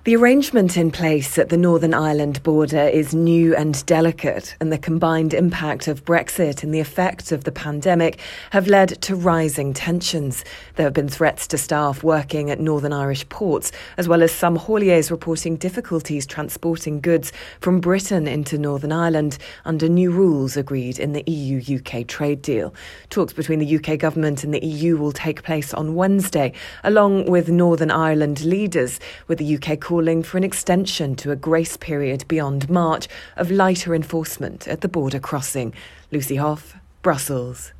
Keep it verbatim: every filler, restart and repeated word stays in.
The arrangement in place at the Northern Ireland border is new and delicate, and the combined impact of Brexit and the effects of the pandemic have led to rising tensions. There have been threats to staff working at Northern Irish ports, as well as some hauliers reporting difficulties transporting goods from Britain into Northern Ireland under new rules agreed in the E U U K trade deal. Talks between the U K government and the E U will take place on Wednesday, along with Northern Ireland leaders, with the U K calling for an extension to a grace period beyond March of lighter enforcement at the border crossing. Lucy Hough, Brussels.